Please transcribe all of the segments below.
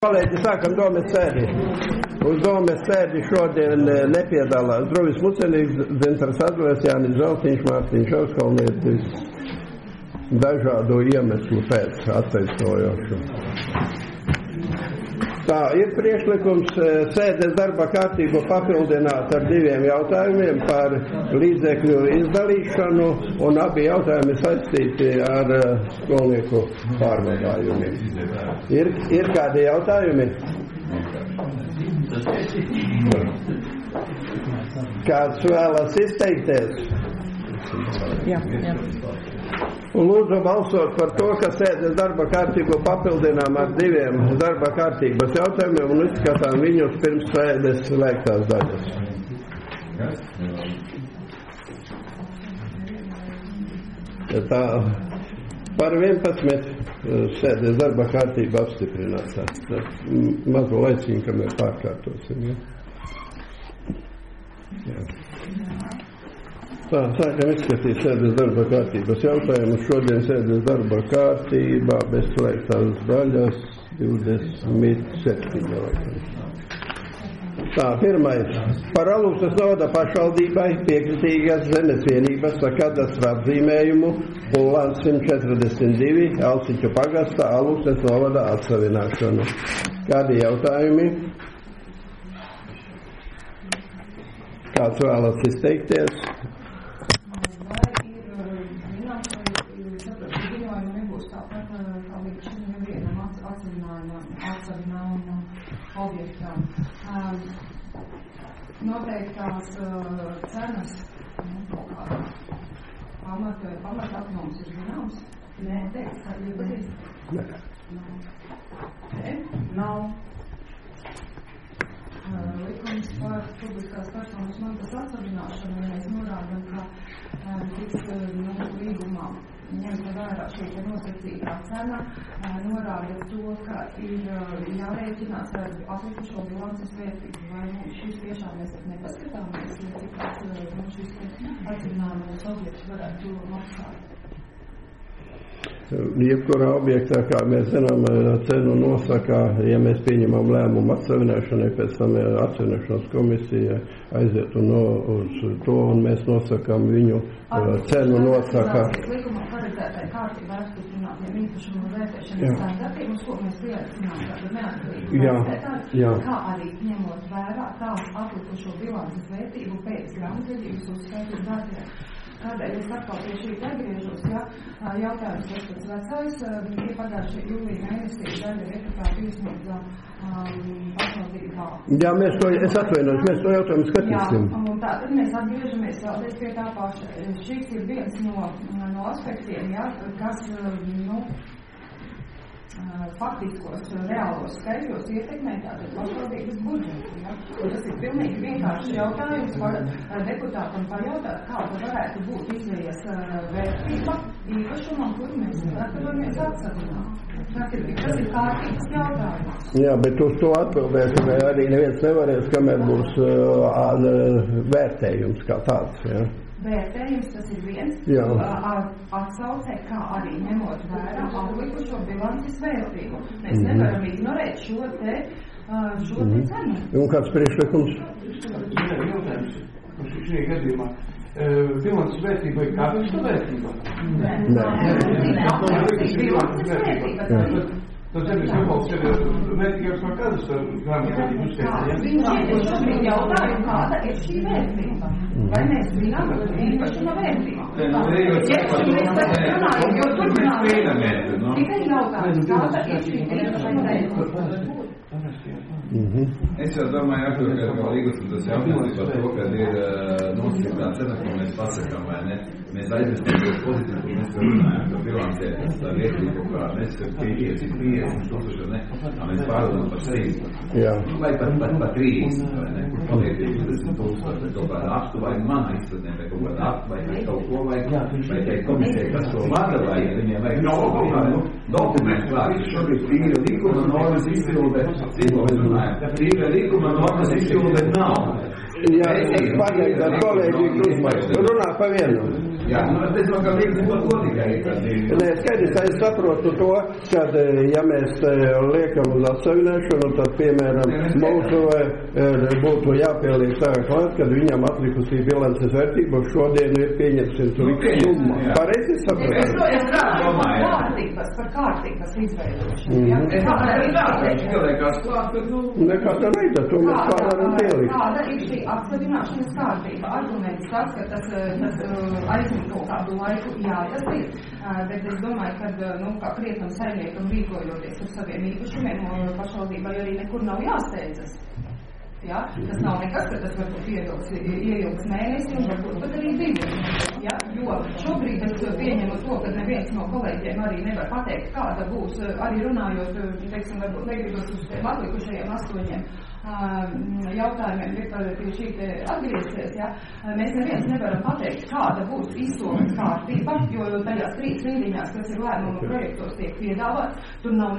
Kolēģi, sākam domes sēdi. Uz domes sēdi šodien nepiedalās Druvis Mucenīgs, Zintars Adlers, Jānis Zeltiņš, Mārtiņš Auskalnietis, dažādu iemeslu pēc attaisnojošu. Tā ir priekšlikums sēdes darba kārtību papildināt ar 2 jautājumiem par līdzekļu izdalīšanu, un abi jautājumi saistīti ar skolnieku pārvadājumiem. Ir kādi jautājumi? Kāds vēlas izteikties? Jā. Lūdzu balsot par to, ka sēdes darba kārtību papildinām ar 2 darba kārtības jautājumiem un izskatām viņus pirms sēdes slēgtās daļas. Tā par 11 sēdes darba kārtību apstiprinātā. Mazo laiciņu, kamēr pārkārtosim. Jā. Tā, sākam izskatīt sēdes darba kārtības jautājumus. Šodien sēdes darba kārtībā bez slēgtās daļas 27. Tā, pirmais. Par Alūksnes novada pašvaldībai piekritīgas zemes vienības ar kadastra apzīmējumu Pulāns 142 Alsiķu pagasta Alūksnes novada atsavināšanu. Kādi jautājumi? Kāds vēlas izteikties? Noteiktās cenas, pamat apjoms ir zināms? Nē, teiks, ka ir patīk? Nav. Likums par publiskās personas mantas atsavināšanu, mēs norādam, ka tiks līgumā ņemta vērā šī nosacītā cena, norāda to, ka ir jārēķinās ar atlikušo bilances vērtību. Vai šis tiešām mēs nepaskatāmies, cik kāds šis atzinājums objekts varētu maksāt? Jebkurā objektā, kā mēs zinām, cenu nosaka, ja mēs pieņemam lēmumu atsavināšanai, pēc tam atsavināšanas komisija aiziet uz to, un mēs nosakam viņu cenu nosaka. Līgumā paredzētai kārtībā apstiprināt īpašumu vērtēšanas standartiem, uz ko mēs pieaicinām tādu neatkarību vērtētāju, kā arī ņemot vērā tās atlikušo bilances vērtību pēc grāmatvedības uzskaitu datiem. Kādēļ es atkal pie šī atgriežos, jautājums tas pēc vecais, ir pagājušajā jūlijā mēnesī daļa deputātu iesniedza pašvaldībā. Jā, es atvainojos, mēs to jautājumu skatīsim. Jā, un tātad mēs atgriežamies vēlreiz pie tā paša. Šīs ir viens no aspektiem, kas, faktiskos, reālos skaitļos ietekmē tātad pašvaldības budžetu. Tas ir pilnīgi vienkārši jautājums par deputātam pajautāt, kāda varētu būt izvēles vērtība īpašumam, kur mēs gatavojamies atsavināt. Tas ir kārtīgs jautājums. Jā, bet uz to atbildēt arī neviens nevarēs, kamēr būs vērtējums kā tāds. Ja? Vērtējums tas ir viens, atsaucē, kā arī ņemot vērā atlikušo bilances vērtību. Mēs nevaram ignorēt šo te cenu. Un kāds priekšlikums? Jautājums šī gadījumā. Bilances vērtība ir kārtīga vērtība? Bilances vērtība. Tas zemes gabalus ir vērtīgāks no kādas grāmatvedības uzskaitījiem? Viņš šobrīd jautājumu, kāda ir šī vērtība. Vai mēs zinām, ka ir īpašuma vērtība? Jo turpinājums. Tikai jautājums, kāda ir šī īpašuma vērtība? Es jau domāju, ka līgus tas jautājums par to, ka ir nosacītā cena, ko mēs pasakām, vai ne? Mēs aizvestam to pozitīvu, ko mēs runājam, ka bilancē tā vērtība, kā mēs 50 tūkstoši, ne? Tā mēs pārdodam par 100. Vai pat 30, vai ne? Kur paliek 20 tūkstoši, kaut kāda aktu vai mana izpratnē, vai kaut kāda aktu, vai kaut ko, vai tai komisija, kas to vada, vai viņiem vajag kaut kādu dokumentu klāt. Šobrīd tīra likuma normas izpilde, tīra likuma normas izpilde nav. Jā, pagaidām, kolēģi, runā pa vienu. Jā, es domāju, ka līdzi par to tikai ir. Nē, skaidrs, es saprotu to, kad, ja mēs liekam uz atsevinēšanu, tad, piemēram, mūsu būtu jāpieliek tā klāt, kad viņam atlikusī bilances vērtība šodien ir pieņemsim tur summa. Pareizi saprotu? Es runāju par kārtības izveidošanu. Nekāda veida, to mēs pārvaram pielikt. Kāda ir šī apsludināšanas kārtība? Arguments tas, ka tas aizņem kaut kādu laiku, jā, tas ir, bet es domāju, ka, kā krietnam saimniekam rīkojoties ar saviem īpašumiem, pašvaldībai arī nekur nav jāsteidzas. Ja? Tas nav nekas, ka tas varbūt ieilgs mēnesi un varbūt pat arī 2. Ja? Jo šobrīd es pieņemu to, ka neviens no kolēģiem arī nevar pateikt, kāda būs, arī runājot, teiksim, varbūt negribas uz tiem atlikušajiem 8 jautājumiem, pie šī te atgriezties, ja? Mēs neviens nevaram pateikt, kāda būs izsoles kārtība, jo tajās 3 rindiņās, kas ir lēmuma projektos tiek piedāvāts, tur nav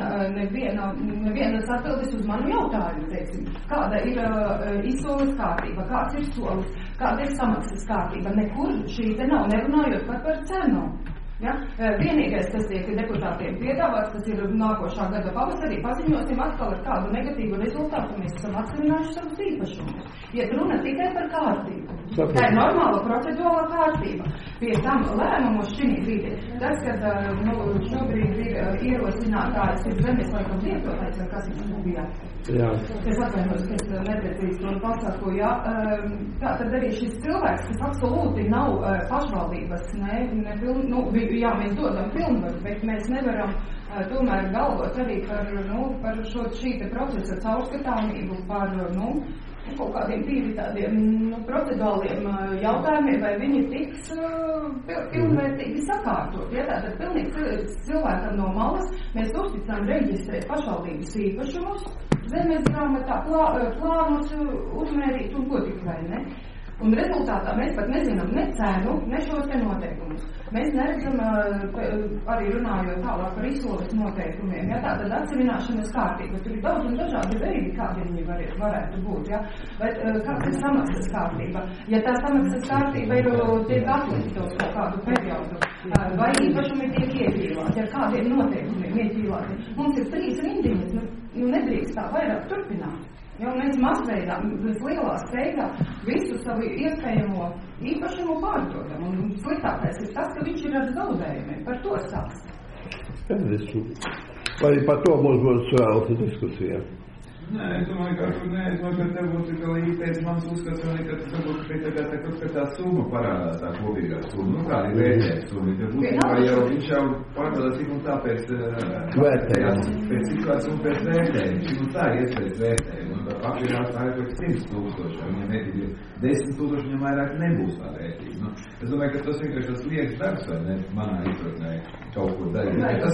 nevienas atbildes uz manu jautājumu, teiksim, kāda ir izsoles kārtība, kāds ir solis, kāda ir samaksas kārtība, nekur šī te nav, nerunājot par cenu. Ja? Vienīgais, kas tiek deputātiem piedāvāts, tas ir nākošā gada pavasarī, paziņosim atkal ar kādu negatīvu rezultātu, mēs esam atseviinājuši savus īpašumus. Iet runa tikai par kārtību. Tā ir normāla procedūra kārtība. Pie tam lēmumus šī brīdī. Tas, kad šobrīd ir ierosinātājs, ir zemes laikam lietotājs, vai kas viņš bija. Jā. Es atvainojos, ka es neprecīzi to pasaku, jā. Tā tad arī šis cilvēks, kas absolūti nav pašvaldības, jā, mēs dodam pilnvaru, bet mēs nevaram tomēr galvot arī par šī te procesa caurskatāmību, par, kaut kādiem tīri tādiem procedūrāliem jautājumiem, vai viņi tiks pilnvērtīgi sakārtot. Ja? Tātad pilnīgi cilvēkam no malas mēs uzticam reģistrēt pašvaldības īpašumus, zemes grāmatā, plānus uzmērīt un ko tikai, ne? Un rezultātā mēs pat nezinām ne cenu, ne šos te noteikumus. Mēs neredzam arī runājot tālāk par izsoles noteikumiem, ja, tātad atseviināšanas kārtība. Tur ir daudz un dažādi veidi, kādi viņi varētu būt, ja. Bet kāds ir samaksas kārtība? Ja tā samaksas kārtība ir tiek atlikta uz kaut kādu periodu, vai īpašumi tiek ieķīlāti, ar kādiem noteikumiem ieķīlāti. Mums ir 3 rindiņas, nedrīkst tā vairāk turpināt. Jo mēs masveidā, lielā steigā visu savu iespējamo īpašumu pārdodam. Un sliktākais ir tas, ka viņš ir ar zaudējumiem. Par to stāst. Vai par to mums būs vēl diskusija? Nē, es domāju, ka tev būtu tikai īpēc mans uzskats, ka tas varbūt ka tā summa parādās, tā kopīgā summa. Kāda ir vērtēja summa? Ka būtībā jau viņš jau pārdodās tik un tā pēc vērtējās, pēc ciklās un pēc vērtējuma. Tik un tā ies pēc vērtējuma. Un tā papīrās tā ir pēc 100,000. Viņam vērtība 10,000, viņam vairāk nebūs tā vērtība. Es domāju, ka tas vienkārši tas liekas darbs, vai ne? Manā izpratnē kaut ko darīt.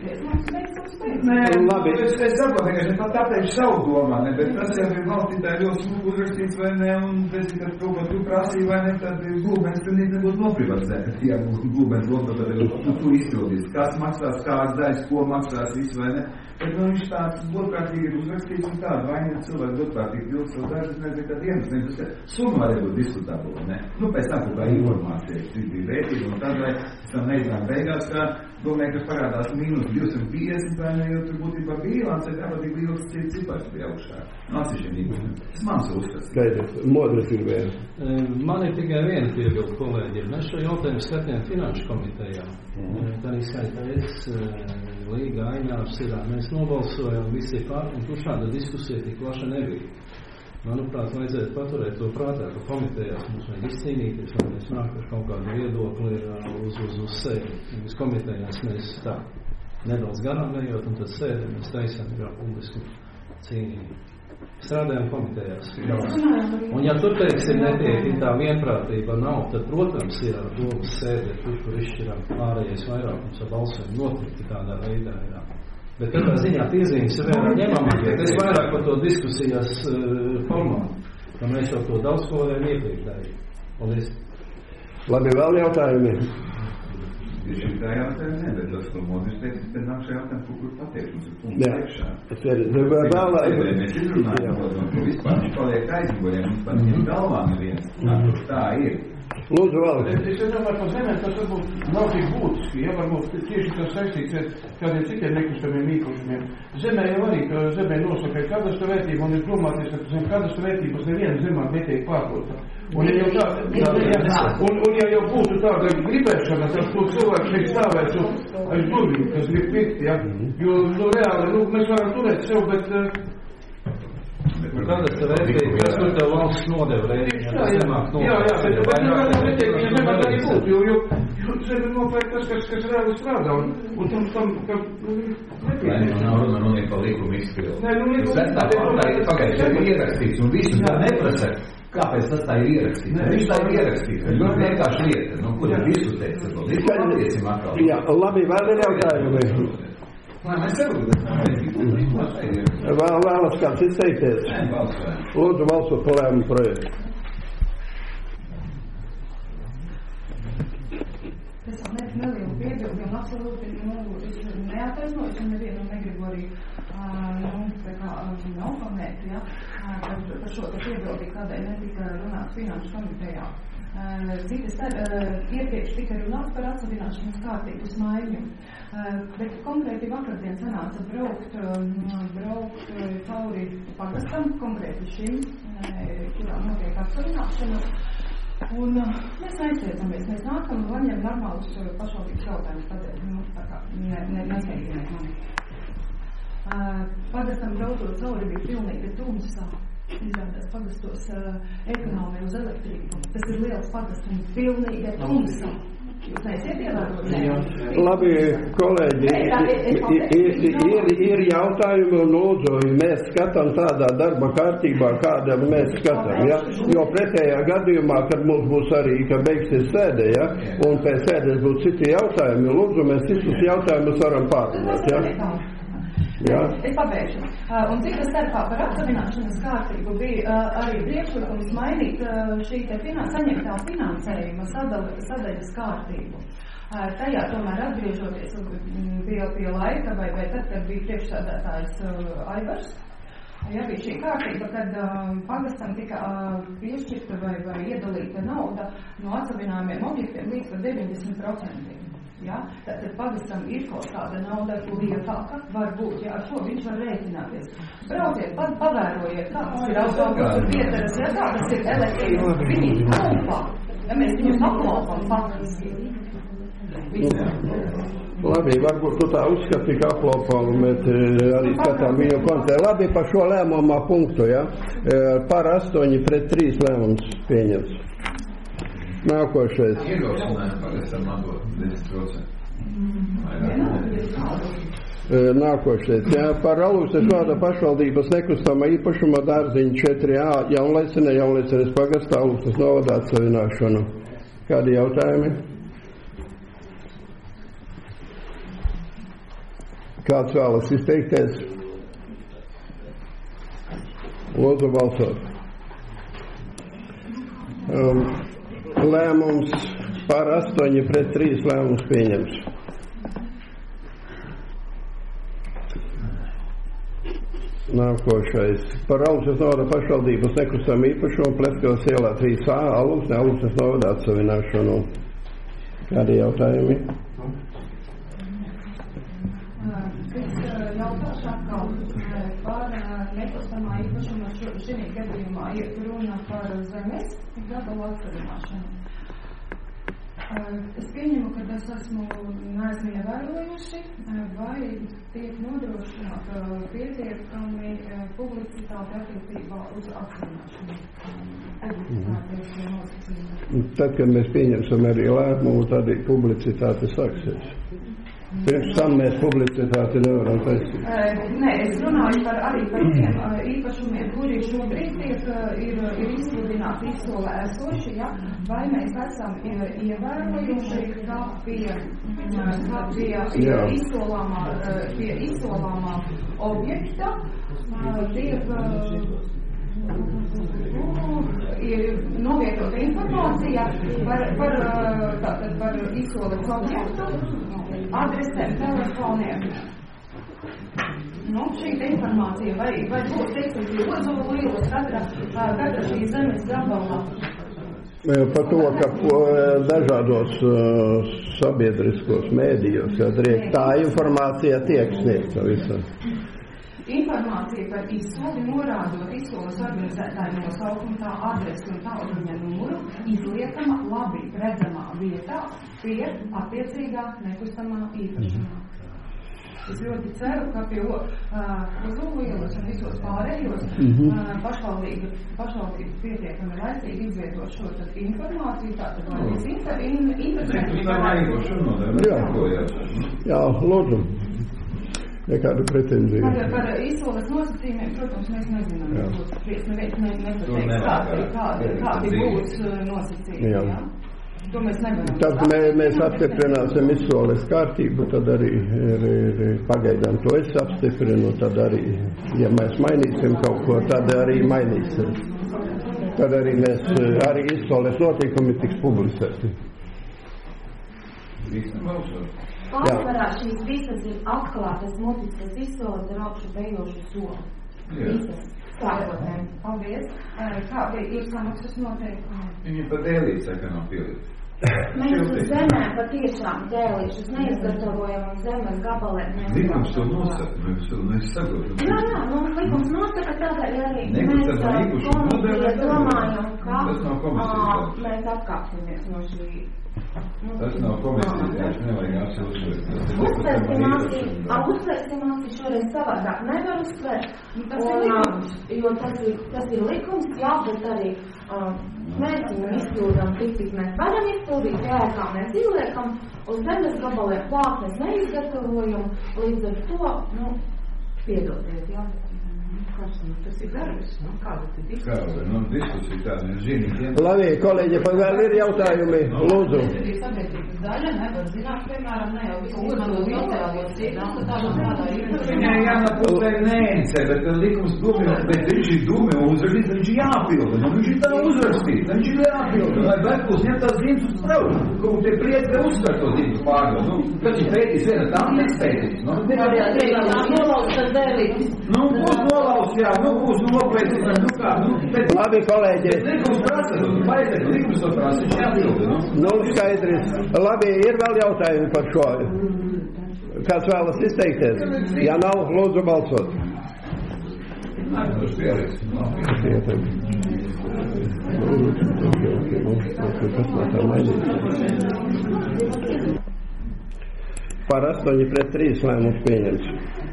Labi. Es saprotu, ka tāpēc savu domā, ne, bet tas jau ir valstī tā ļoti smuku uzrakstīts, vai ne, un pēc, kad kaut ko tu prasīji, vai ne, tad gulbens pilnīgi nebūs noprivatizēts. Ja gulbens lomta, tad tu izpildīs, kas maksās, kāds daļas, ko maksās, viss, vai ne. Bet, viņš tāds godkārtīgi ir uzrakstīts un tādu vainīgi cilvēku godkārtīgi pildu savu dažas, nezinu, kad dienas, nezinu, ka summa varētu būt diskutabula, ne. Pēc tam kaut kā informācija, cik bija vērtība, un tad, vai tam nezinām beigās, kā domāju, ka parādās mīnus 250, vai ne, jo tur būtībā bilance, tāpatīgi liels cipars bija augšā. Atsevišķiem īpašiem. Tas mans uzskats. Skaidrs, modrs ir vēl. Man ir tikai viena piebilda, kolēģi. Mēs šo jautājumu skatījām finanšu komitejā. Tā izskaitā es, Līga, Ainārs ir, mēs nobalsojam, visi ir pār, un tur šāda diskusija tik plaša nebija. Manuprāt, vajadzētu paturēt to prātā, ka komitejās mums vajag izcīnīties, lai mēs nākuši kaut kādu viedokli uz sēdi. Mēs komitejās mēs tā nedaudz garām ejot, un tad sēdi mēs taisām jau publisku cīnību. Strādājam komitejās. Un ja tur, teiksim, netiek tā vienprātība nav, tad, protams, ir ar domas sēdi, kur izšķiram ārējais vairākums ar balsojumu notikti tādā veidā. Jā. Bet katrā ziņā piezīmes ir vēl ņemama, bet es vairāk par to diskusijas formātu, ka mēs jau to daudz ko varējām iepriekš darīt. Paldies. Labi, vēl jautājumi? Ir šī tā jautājuma, ne, bet tas, ko Modris teica, tad nāk šajā jautājumu, kur pateikt, mums ir punkts priekšā. Mēs izrunājam, ko vispār viņš paliek aizmugurē, mums pat viņam galvā neviens. Tā ir. Lūdzu, vēl. Es domāju, par zemēm tas varbūt nav tik būtiski, ja varbūt tieši tas saistīts ar kādiem citiem nekustamiem īpašumiem. Zemē jau arī, ka zemē nosaka kadastra vērtība, un ir domāties, ka zem kadastra vērtības neviena zemā netiek pārdota. Un ja jau būtu tāda gribēšana, tad to cilvēku šeit stāvētu aiz durvīm, kas grib pirkt, ja? Jo, reāli, mēs varam turēt sev, bet... Kādas ir vērtības, kas tur tev valsts nodeva rēķina? Jā, jo zemi nopērk tas, kas reāli strādā, un tam, ka... Lai nav runa par likumu izpildu. Pagaidā, ir ierakstīts, un visu tā neprasa, kāpēc tas tā ir ierakstīts. Viņš tā ir ierakstīts, tas ļoti vienkārši lieta. Ko tad visu teica? Jā, labi, vēl ir jautājumi. Vēlas kāds izteikties? Lūdzu, balsot par lēmumu projektu. Es nelielu piebildu, un absolūti neataisnoju, un nevienu negribu arī oponēt, ja, par šo piebildi, kādēļ netika runāts finanšu komitejā. Citas iepriekš tika runāts par atsavināšanas kārtības maiņu, bet konkrēti vakardien sanāca braukt cauri pagastam, konkrēti šim, kurā notiek atsavināšana. Un mēs aizsēdzamies, mēs nākam un vaņem normālus pašvaldības jautājumus, tādēļ, tā kā nesaidiniet mani. Pagastam braucot cauri bija pilnīgi tumsā. Izrādās pagastos ekonomija uz elektrību. Tas ir liels pagasts un pilnīgi tumsā. Jūs neesiet ievērot? Labi, kolēģi, ir jautājumi un lūdzu, mēs skatām tādā darba kārtībā, kāda mēs skatām, ja? Jo pretējā gadījumā, kad mums būs arī, ka beigsies sēde, ja? Un pēc sēdes būs citi jautājumi, lūdzu, mēs visus jautājumus varam pārdomāt, ja? Jā. Es pabeigšu. Un cita starpā par atsavināšanas kārtību bija arī priekšlikums mainīt šī te saņemtā finansējuma sadaļas kārtību. Tajā tomēr atgriežoties pie laika vai tad, kad bija priekšsēdētājs Aivars, ja bija šī kārtība, kad pagastam tika piešķirta vai iedalīta nauda no atsavinājumiem objektiem līdz par 90%. Ja? Tātad pagastam ir kaut kāda nauda lielāka, varbūt, ja, ar ko viņš var rēķināties. Brauciet, pavērojiet, kā tas ir autobusu piedaras, ja kā tas ir elektrības, viņi kopā, ja mēs viņus aplaupam faktiski. Labi, varbūt tu tā uzskati, ka aplaupam, bet arī skatām viņu kontē. Labi, par šo lēmumā punktu, ja? Par 8-3 lēmums pieņems. Nākošais. Nākošais. Jā, par Alūksnes novada pašvaldības nekustamā īpašuma dārziņu 4A Jaunlaicenes pagastā Alūksnes novadā atsavināšanu. Kādi jautājumi? Kāds vēlas izteikties? Lūdzu balsot. Lēmums par 8-3 lēmums pieņems. Nākošais. Par Alūksnes novada pašvaldības nekustamā īpašumu Pleskavas ielā 3A Alūksnes novada atsavināšanu. Kādi jautājumi? Es jautāšu atkal par nekustamā īpašuma šī gadījumā ir runa par zemes gabalu atsavināšanu. Es pieņemu, ka es neesmu ievērojuši, vai tiek nodrošināta pietiekami publicitāte attiecībā uz atsavināšanu. Tad, kad mēs pieņemsim arī lēmumu, tad publicitāte sāksies. Pirms tam mēs publicitāti nevaram taisīt. Nē, es runāju arī par tiem īpašumiem, kuri šobrīd ir izsludināti izsolē esoši, ja? Vai mēs esam ievērojuši, ka pie izsolāmā objekta ir novietota informācija par izsoles objektu, adresēm, telefoniem. Šī informācija vai būs, teiksim, Ozolu ielas katra šī zemes gabalā Par to, ka dažādos sabiedriskos mēdījos, tā informācija tiek sniegta visam. Informācija par izsoli, norādot izsoles organizētāju nosaukumu, tā adresi un tālruņa numuru, izliekama labi redzamā vietā pie attiecīgā nekustamā īpašumā. Es ļoti ceru, ka pie Ozolu ielas un visos pārējos pašvaldības pietiekami laicīgi izvietot šo informāciju, tātad vai mēs internetu. Jā, lūdzu. Nekādu pretenziju. Par izsoles nosacījumiem, protams, mēs nezinām. Kādi būs nosacījumi. Jā. To mēs nevaram. Tad mēs apstiprināsim izsoles kārtību, tad arī pagaidām to es apstiprinu, tad arī, ja mēs mainīsim kaut ko, tad arī mainīsim. Tad arī arī izsoles notikumi tiks publicēti. Pārsvarā šīs visas ir atklātas mutiskas izsoles ar augšu bejošu soli. Visas sākotnēm. Paldies. Kādi ir samaksas noteikumi? Viņi pat dēlīt saka nav pielikt. Mēs uz zemēm patiešām dēlīšus neizgatavojam un zemes gabalē. Likums to nosaka, mēs saprotam. Jā, likums nosaka tādēļ arī mēs komisija domājam, ka mēs atkāpsimies no šī. Tas nav komisijas, tas nevajag absolūti. Uzsvērsim akti šoreiz savādāk nevar uzsvērt, jo tas ir likums, jā, bet arī mēs viņu izpildām tik, cik mēs varam izpildīt, kā mēs izliekam, uz zemes gabaliem plāknes neizgatavojam, līdz ar to, piedoties, jā. Tas ir darbs, kāda tad diskusija? Diskusija tāda, mēs zinām. Labi, kolēģi, vēl ir jautājumi, lūdzu. Sabiedrības daļa nevar zināt, piemēram, ne jau visu uzmanību jautājumos cīnām, ka tādā ir. Viņai jānapūtē nēncē, bet likums domē, bet viņš ir domē uzrakstīt, viņš ir jāpilda, viņš ir tā uzrakstīt, viņš ir jāpilda, lai Berkūs ņem tās zīmes uz spraudu, ko te priec, ka uzskar to zīmes pārdod, kas ir pētīs, viena tam nespētīs, jā, būs noplēcināts, bet... Labi, kolēģi. Likums prasa, likums to prasa, viņš jābilda, skaidrs. Labi, ir vēl jautājumi par šo. Kāds vēlas izteikties? Ja nav, lūdzu balsot. Par 8-3 lēmums pieņems.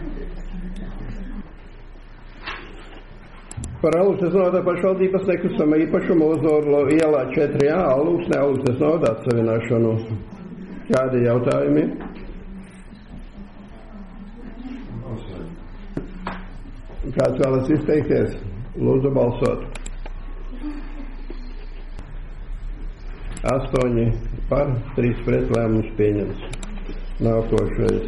Par Aluksnes novada pašvaldības nekustamā īpašuma Ozolu ielā 4A Aluksne Aluksnes novada atsavināšanu. Kādi jautājumi? Kāds vēlas izteikties? Lūdzu balsot. 8 par, 3 pret lēmums pieņems. Nākošais.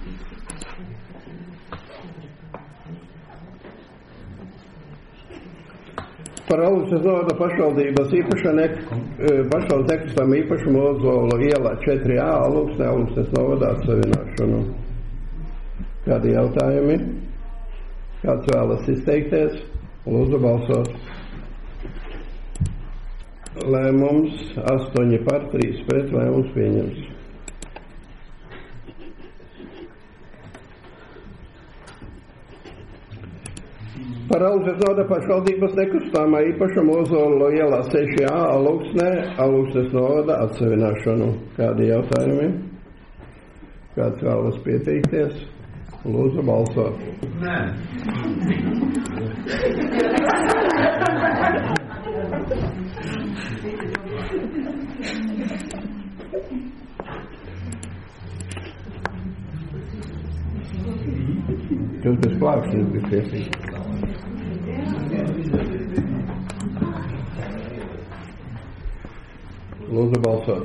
Par Aluksnes novada pašvaldības pašvaldības nekustamā īpašuma Ozolu ielā 4A Aluksne Aluksnes novada atsavināšanu. Kādi jautājumi? Kāds vēlas izteikties? Lūdzu balsot. Lēmums 8 par, 3 pret lēmums pieņems. Par Aluksnes novada pašvaldības nekustamā īpašuma Ozolu ielā 6A Aluksnes novada atsavināšanu. Kādi jautājumi? Kāds vēlas pieteikties? Lūdzu balsot. Nē. Tas bez plāksnes bija tiesīgi. Lūdzu balsot.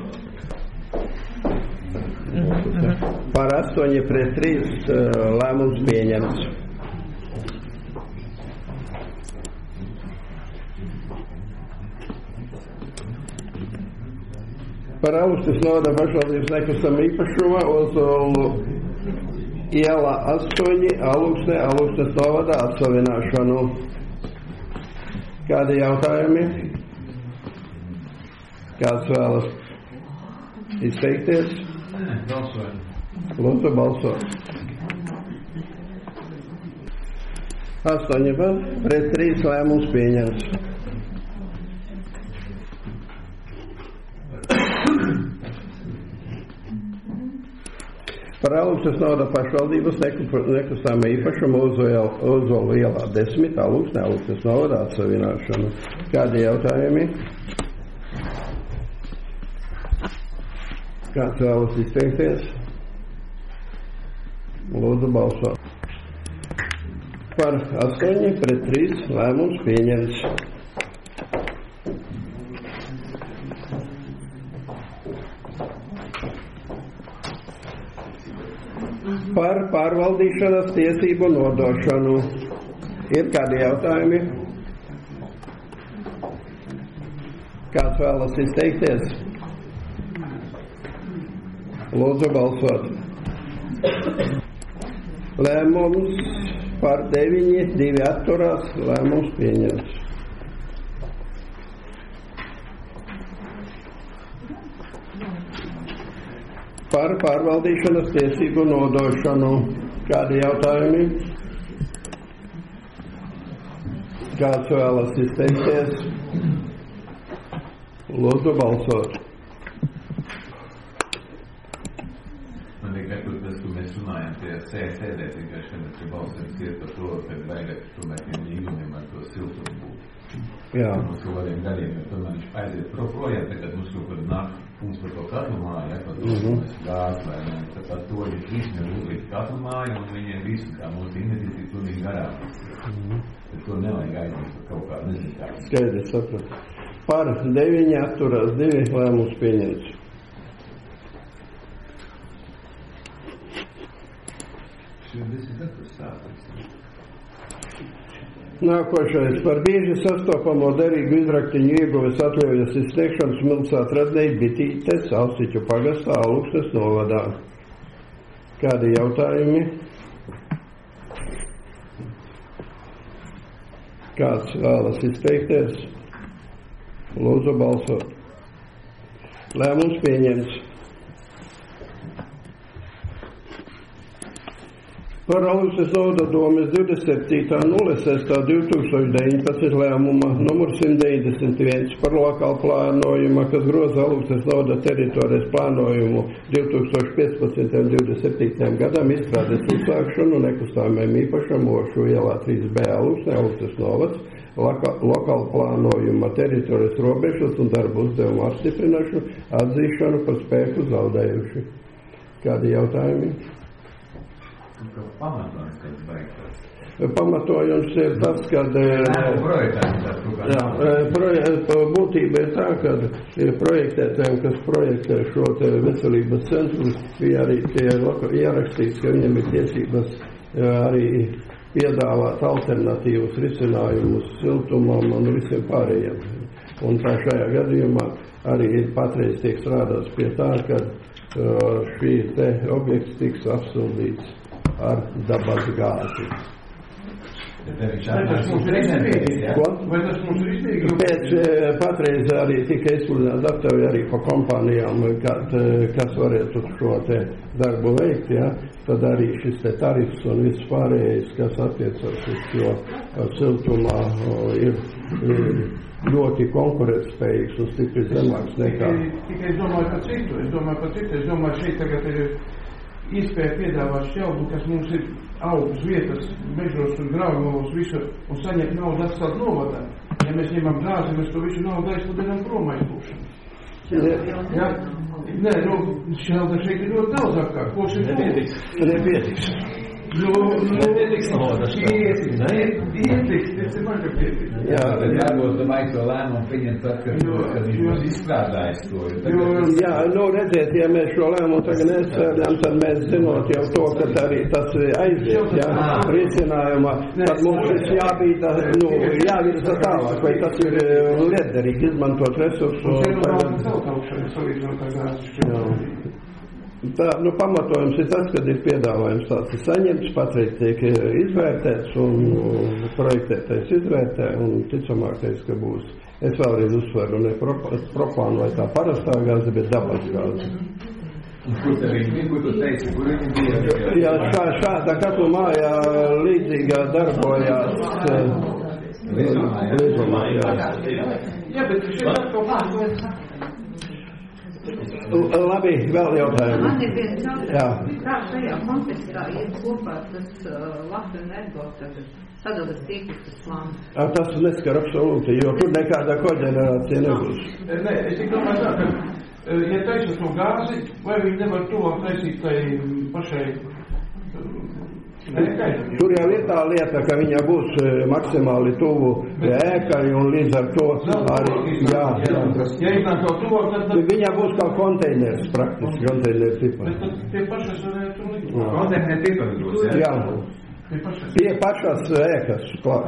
Par 8-3 lēmums pieņemts. Par Aluksnes novada pašvaldības nekustamā īpašuma Ozolu ielā 8 Aluksnes novada atsavināšanu. Kādi jautājumi? Kāds vēlas izteikties? Balsojam. Lūdzu, balsot. 8 pret 3 lēmums pieņemts. Par Aluksnes novada pašvaldības nekustāmā īpašuma Ozola ielā 10 Aluksnes novada atsavināšanu. Kādi jautājumi? Kāds vēlas izteikties? Lūdzu balsot. Par 8 pret 3 lēmums pieņemts. Par pārvaldīšanas tiesību nodošanu. Ir kādi jautājumi? Kāds vēlas izteikties? Lūdzu balsot. Lēmums par 9, 2 atturās, lēmums pieņemts. Par pārvaldīšanas tiesību nodošanu. Kādi jautājumi? Kāds vēlas izteikties? Lūdzu balsot. Man tikai tur tas, kur mēs runājam, tie sēdē tikai šeit, ka balsojums iet par to, ka vajag tomēr tiem līgumiem ar to siltumu būt. Jā. Mums kaut kādiem gadiem, jo tomēr viņš aiziet projām, tagad mums kaut kad nāk punkts par to katlu māju, ja, par to mēs gāzi vai ne, tāpēc to viņi visi nevar uzlikt katlu māju un viņiem visu, kā mūsu investīcija pilnīgi garām. Bet to nevajag aiziet par kaut kādu nezinu kā. Skaidrs, sapratu. Par 9 atturās 2 lēmums pieņemts. Nākošais par bieži sastopamo derīgu izraktiņu ieguves atļaujas izsniegšanu smiltsātradnei Bitītes Alsiķu pagastā Aluksnes novadā. Kādi jautājumi? Kāds vēlas izteikties? Lūdzu balsot. Lēmums pieņemts. Par Aluksnes novada domes 27.06.2019 lēmuma numur 191 par lokālu plānojumu, kas groza Aluksnes novada teritorijas plānojumu 2015. un 2027. gadam izstrādes uzsākšanu nekustājumiem īpašam Ošu ielā 3B Aluksnes novads, lokālu plānojuma teritorijas robežas un darbu uzdevumu apstiprināšanu, atzīšanu par spēku zaudējuši. Kādi jautājumi? Pamatojums, kad beigtas. Pamatojums ir tas, kad būtība ir tā, ka projektētājiem, kas projektē šo te veselības centru, bija arī ierakstīts, ka viņam ir tiesības arī piedāvāt alternatīvus risinājumus siltumam un visiem pārējiem. Un tā šajā gadījumā arī patreiz tiek strādāts pie tā, ka šī te objekts tiks apsildīts ar dabas gāzi. Vai tas mums ir izdevīgi? Vai tas mums ir izdevīgi? Pēc patreiz arī tika izsludināta aptauja arī pa kompānijām, kas varētu šo te darbu veikt, ja? Tad arī šis te tarifs un viss pārējais, kas attiecas uz šo siltumā, ir ļoti konkurētspējīgs un stipri zemāks nekā. Tikai es domāju par citu. Es domāju, šeit tagad ir iespēja piedāvāt šķeldu, kas mums ir augus vietas, mežos un grāvjos visu, un saņemt naudu atstāt novadā. Ja mēs ņemam grāzi, mēs to visu naudu aizpudinām prom aizpūšanu. Ja? Nē, šķelda šeit ir ļoti daudz apkārt. Ko šeit nepietiks? Nepietiks. Nepietiks nauda. Ietiks, tas ir maža pietiks. Jā, tad jābūt, domāju, to lēmumu pieņemt tad, kad viņš būs izstrādājis to. Jā, redziet, ja mēs šo lēmumu tagad nesēdām, tad mēs zinot jau to, ka arī tas aiziet, jā, risinājumā, tad mums viss jābīda, jāvirza tālāk, vai tas ir liederīgi izmantot resursus. Tā, pamatojums ir tas, kad ir piedāvājums tāds ir saņemts, patreiz tiek izvērtēts un projektētais izvērtē un ticamākais, ka būs Es vēlreiz uzsveru, ne propānu vai tā parastā gāze, bet dabas gāze. Kur te viņi, kur tu teici, kur viņi bija? Jā, šāda katlu mājā līdzīgā darbojās Līdzumā, jā. Jā, bet šeit kaut kā. Labi, vēl jautājumi. Man ir viens jautājums. Kā šajā kontekstā iet kopā tas Latvijas energo sadalas tīklas plāns? Tas neskar absolūti, jo tur nekādā koģenerācija nebūs. Nē, es tik domāju tā, ka, ja taisa to gāzi, vai viņi nevar tuvāk taisīt tai pašai... Tur jau ir tā lieta, ka viņa būs maksimāli tuvu ēkai un līdz ar to arī, jā. Viņa būs kā konteiners praktiski, konteiners tipā. Bet tie pašas varētu likt. Konteineri tipā būs, jā? Tie pašas ēkas klāt.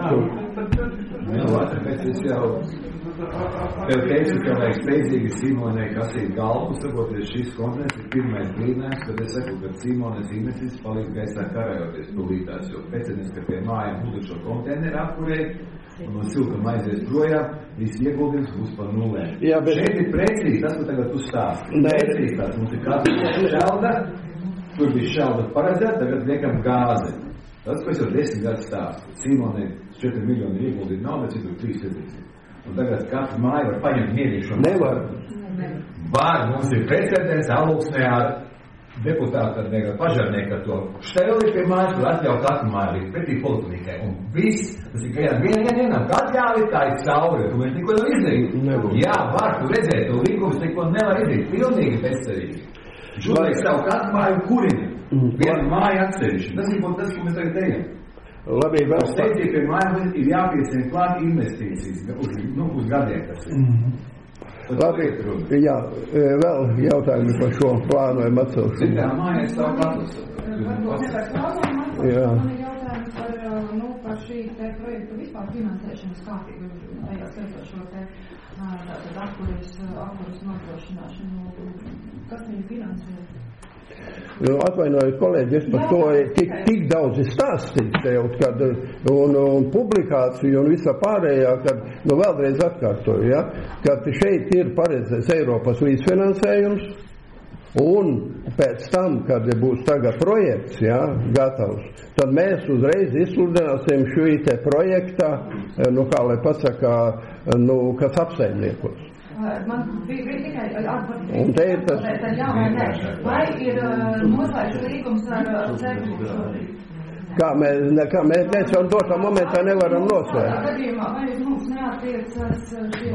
Pēc es jau tev teicu, ka vajag steidzīgi Simonai kasīt galvu, sakoties šis kontinents ir pirmais brīdinājums, kad es saku, ka Simonas investīcijas palīdz gaisā karajoties tūlītās, jo pēcinies, ka pie mājām būtu šo konteineru apkurēji un no siltuma aizies projām, viss ieguldījums būs par nulēm. Jā, bet... Šeit ir precīzi tas, ko tagad tu stāsti. Precīzi tas, mums ir katrs šelda, tur bija šelda paredzēt, tagad liekam gāzi. Tas, ko es jau 10 gadus stāstu. Simonai 4 miljoni ieguldīt naudu, citur 3 gadus. Un tagad katru māju var paņemt mierīgi šo. Nevar. Var, mums ir precedents Alūksnē ar deputātu pažarnieku ar to šteli pie mājas, kur atļauj katru māju līdz pretī politikai. Un viss, tas ir vienam, kā atļauj, tā ir cauri, tu mēs neko nevar izdarīt. Jā, var, tu redzēt, to līgumus neko nevar izdarīt, pilnīgi bezcerīgi. Šodien savu katru māju kurina, vienu māju atsevišķi. Tas ir, ko mēs tagad ejam. Labi, vēl steidzīgi pie mājām ir jāpiecina klāt investīcijas, uz gadiem tas ir. Labi, jā, vēl jautājumi par šo plānojumu atcelšanu. Citā mājā savu katru. Man ir jautājums par šī te projektu vispār finansēšanas kārtību, tajā skaitā šo te apkuras nodrošināšanu. Kas viņi finansē? Atvainojiet, kolēģi, es par to tik daudz stāstīju tev, kad, un publikāciju un visā pārējā, kad, vēlreiz atkārtoju, ja, kad šeit ir paredzēts Eiropas līdzfinansējums, un pēc tam, kad būs tagad projekts, ja, gatavs, tad mēs uzreiz izsludināsim šī te projekta, kā lai pasaka, kas apsaimniekos. Man bija tikai atbildīgi. Un te ir tas... Jā, vai nē. Vai ir noslēgts līgums ar certifikāciju? Kā mēs jau dotā momentā nevaram noslēgt. Gadījumā, vai mums neattiecas šie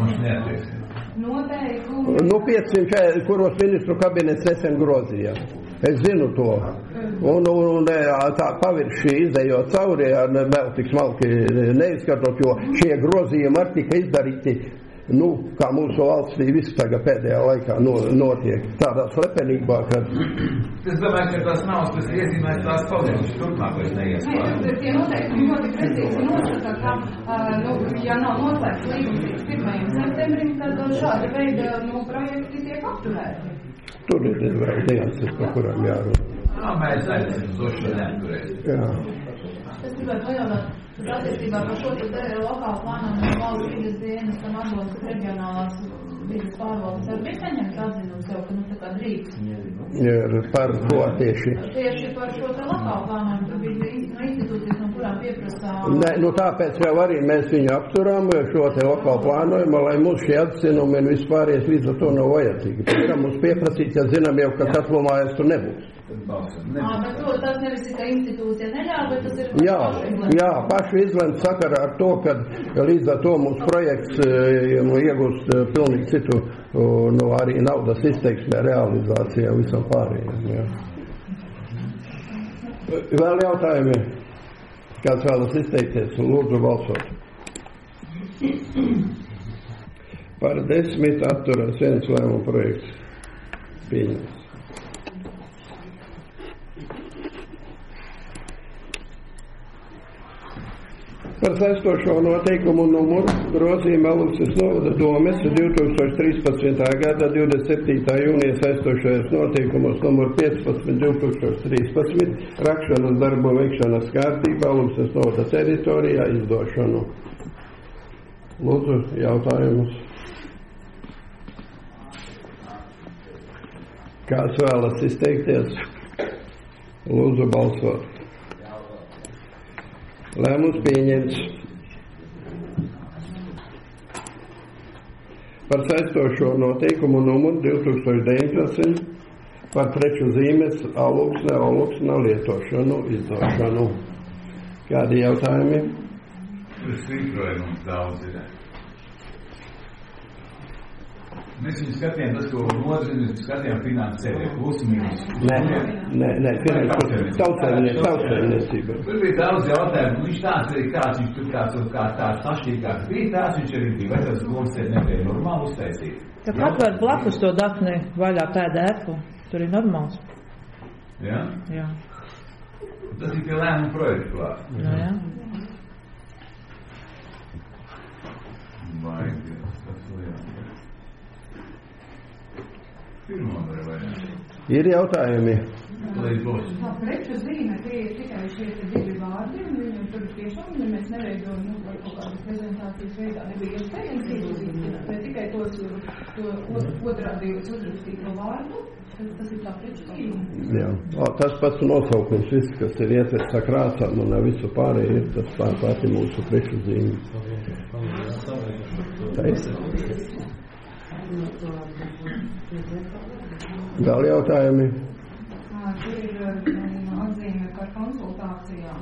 noteikumi? 500, kuros ministru kabinets nesen grozīja. Es zinu to. Un tā pavirši izējot cauri, vēl tik smalki neizskatot, jo šie grozījumi arī tika izdarīti, kā mūsu valstī viss tagad pēdējā laikā notiek. Tādā slepenībā, kad... Es domāju, ka tas nav, tas iezīmēs tās palīdzīgas turpmākais neiespār. Tie noteikumi ļoti precīzi nosaka, ka, ja nav noslēgts līgums līdz 1. septembrim, tad šāda veida projekti tiek apturēti. Tur ir vēl nianses, par kurām jārunā. Mēs aizsim uz ošu neapturēsim. Jā. Es gribētu pajautāt, tad attiecībā par šo te lokālu plānu un valsts vides dienestam atbalstas reģionālās vides pārvaldes ar bija saņemt atzinumu sev, ka tā kā drīkst. Par ko tieši? Tieši par šo te lokālu plānu, tur bija institūcijas, no kurām pieprasā... Tāpēc jau arī mēs viņu apturām šo te lokālu plānojumu, lai mums šie atzinumi un vispārējais līdz ar to nav vajadzīgi. Pēc tam mums pieprasīt, ja zinām jau, ka katlumājas tur nebūs. Bet tas nevis ir, ka institūcija neļauj, bet tas ir jā, paši izlemt sakarā ar to, ka līdz ar to mums projekts iegūst pilnīgi citu, arī naudas izteiksmē, realizācijā, visam pārējiem. Jā. Vēl jautājumi? Kāds vēlas izteikties? Lūdzu balsot. Par 10 atturās viens lēmuma projekts pieņems. Par saistošo noteikumu numuru grozījumu Alūksnes novada domes 2013. gada 27. jūnija saistošajos noteikumos numuru 15/2013 rakšanas darbu veikšanas kārtība Alūksnes novada teritorijā izdošanu. Lūdzu, jautājumus. Kāds vēlas izteikties? Lūdzu, balsot. Lēmums pieņemts. Par saistošo noteikumu numuru 2019 par preču zīmes alūksne lietošanu, izdošanu. Kādi jautājumi? Svītroja mums daudz ir. Mēs viņu skatījām, tas, ko otrs skatījām finansēļie, plus mīnus. Nē, tautsēmniecība. Tur bija daudz jautājumu, viņš tāds arī kāds, viņš tur tāds sašķīgāks bija tāds, viņš arī bija, vai tas gomsēļ nebija normāli uztaisīt. Tad atvērt blakus to Dafni vaļā PDF, tur ir normāls. Jā? Jā. Tas ir pie lēmumu projektu klāt. Jā. Vai Dievs, tas liels. Pirmo vai ne? Ir jautājumi? Līdz būs. Preču zīme, tie ir tikai šie divi vārdi, un viņam tur tiešām, ja mēs neveidojam, par kaut kādas prezentācijas veidā, nebija iespējams iegūzīt, vai tikai to otrā divas uzrakstīto vārdu, tas ir tā preču zīme. Jā, tas pats nosaukums, viss, kas ir ietverts krāsām un visu pārēj ir tas pati mūsu preču zīme. Vēl jautājumi? Tur ir atzīme par konsultācijām.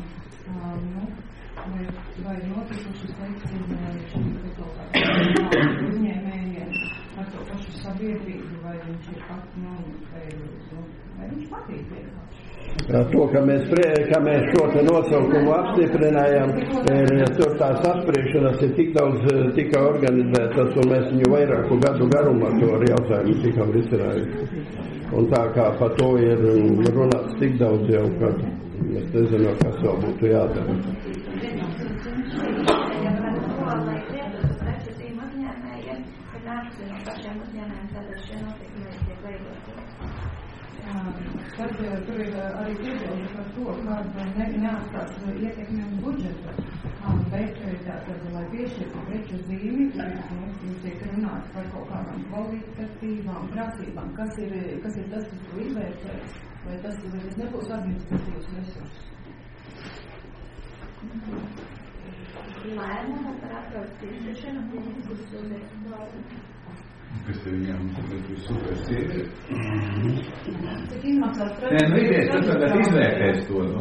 Vai notikušas lekcijas uzņēmējiem ar to pašu sabiedrību, vai viņš ir vai viņš patīk vienkārši? To, ka mēs šo te nosaukumu apstiprinājām, tur tās apspriešanas ir tik daudz tika organizētas, un mēs viņu vairāku gadu garumā to ar jautājumu tikam risinājuši. Un tā kā par to ir runāts tik daudz jau, ka es nezinu, kas vēl būtu jādara. Tad tur ir arī piebilde par to, kāda neatstās ietekmi uz budžetu, bet tātad, lai piešķirtu preču zīmi, tur tiek runāts par kaut kādām kvalitatīvām prasībām, kas ir tas, kas to izvērtēs, vai tas nebūs administratīvs resurss. Lēmumu par atļauts piešķiršanu pieņems uz Kas te viņam ir super sievi? Cik izmaksās Nē, nu idejas, tas tagad izvērtēs to, no?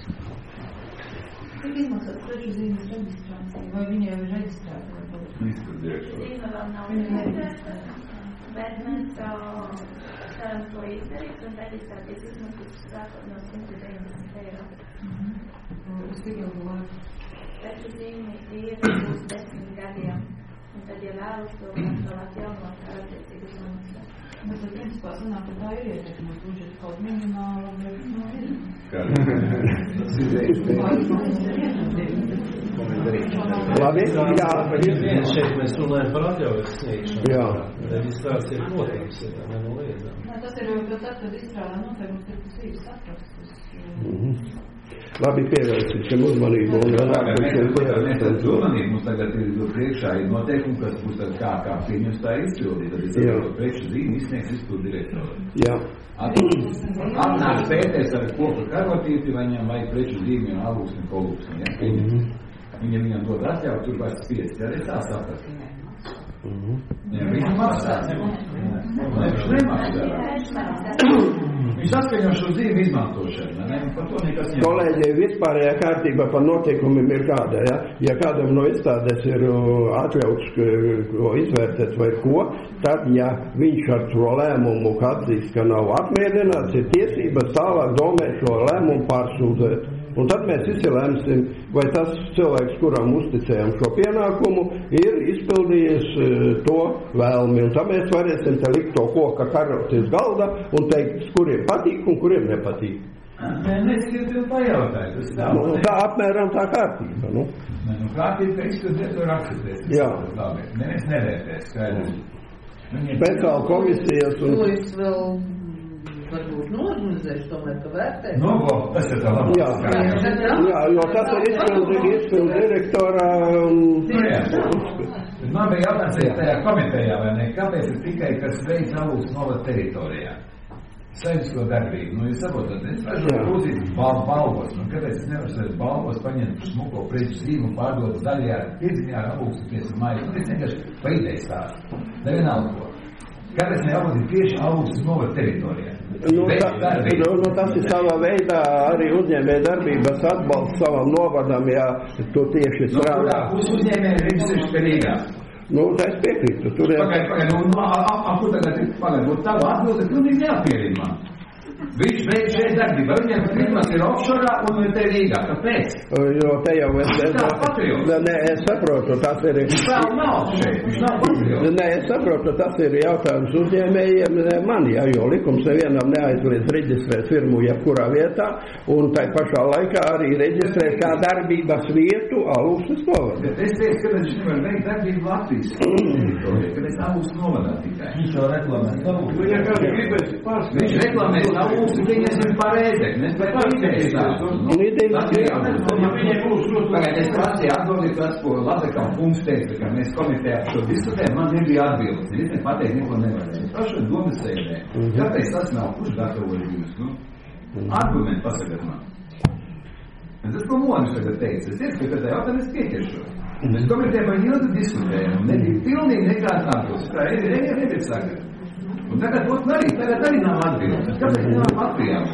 Cik izmaksās preču zīmes reģistrācija? Vai viņa jau ir reģistrēta? Ministra direktora. Zīme vēl nav reģistrēta, bet mēs ceram to izdarīt un reģistrēties izmaksas sākot no 190 eiro. Uz cik ilgu laiku? Preču zīme ir uz 10 gadiem. Un tad, ja vēlas to kontrolēt jaunot, ar attiecīgu izmaksas. Bet tad principā sanāk, ka tā ir ietekme uz budžetu kaut minimāla, bet ir. Tas ir Labi, jā. Šeit mēs runājam par atļaujas sniegšanu. Jā. Reģistrācija, protams, ir nenoliedzama. Tas ir jau tad, kad izstrādā noteikums, ir tas īsti saprastas. Labi, pievērsīsim uzmanību. Mēs uzmanību, mums tagad ir priekšā ir noteikumi, kas būs kā pieņems tā izpildīt. Tad ir preču zīme izsniegs izpildu direktoru. Jā. Atnāk pētēs ar koku karotīti, vai viņam vajag preču zīmi un alūksni, kolūksni. Ja? Viņam dod atļauju, tur vairs spiesti. Arī tā saprast. Viņš maksā. Viņš nemaksā. Viņš atskaņo šo zīmi izmantošanu. Par to nekas ņem. Kolēģi, vispārējā kārtība par noteikumiem ir kāda. Ja kādam no izstādes ir atļauts ko izvērtēt vai ko, tad, ja viņš ar šo lēmumu atzīst, ka nav apmierināts, ir tiesības tālāk domē šo lēmumu pārsūdzēt. Un tad mēs visi lemsim, vai tas cilvēks, kuram uzticējam šo pienākumu, ir izpildījis to vēlmi. Un tad mēs varēsim te likt to koka karoti uz galda un teikt, kuriem patīk un kuriem nepatīk. Mēs jau pajautāju. Tā apmēram tā kārtība. Kārtība, ka izpildēto akceptēs. Jā. Neviens nevērtēs, skaidrs. Speciāli komisijas un... To es vēl... varbūt noorganizēšu tomēr, ka vērtē. Tas ir tā labāk. Jā, jo tas ir izpildu direktora Man bija jautājums tajā komitejā, vai ne? Kāpēc ir tikai, kas veids Alūksnes novada teritorijā? Saimnisko darbību. Nu, jūs saprotat, es varu grūzīt balvos. Nu, kāpēc es nevaru savēt balvos paņemt smuko preču zīmu un pārdot zaļajā, piedzīmjā Alūksnes tiesa mājas? Nu, es vienkārši pa ideju stāstu. Nevienalga ko. Kāpēc neapbūt tieši Alūksnes novada teritorijā? Tas ir savā veidā arī uzņēmē darbības atbalsts savam novadam, ja tu tieši strādā. Uzņēmē ir reģistrējuši pie Rīgā. Es piekrītu. Kur tagad būtu tavu atbildi, pilnīgi neapmierina man. Viņš veids šeit darbībā, viņiem firmas ir offshore un te Rīgā. Kāpēc? Jo te jau es saprotu, tas ir... Viņš vēl nav šeit, viņš nav patriots. Es saprotu, tas ir jautājums uzņēmējiem man, jo likums nevienam neaizliedz reģistrēt firmu jebkurā vietā, un tai pašā laikā arī reģistrēt kā darbības vietu Alūksnes novadā. Es teicu, ka viņš nevar veikt darbību Latvijas teritorijā, kad es Alūksnes novadā tikai. Viņš jau reklamē savu. Viņš reklamē savu. Viņas ir pareizēk, mēs par idejas stāstu. Es prasīju atbildīt tas, ko Ladekam kungs teica, ka mēs komitejā par šo diskutējam, man nebija atbildes. Es nepateicu, neko nevarēju. Es prašu domas sēdē. Kāpēc tas nav? Kurš gatavoja jūs? Argumenti pasakat man. Tas, ko Monis tagad teica, es teicu, ka tādā jautājumā es pieķeršu. Mēs komitejā par ilgi diskutējam. Nebija pilnīgi nekāds atbildes. Tā ir sakot. Un tagad arī nav atbildes. Kāpēc nav Latvijā?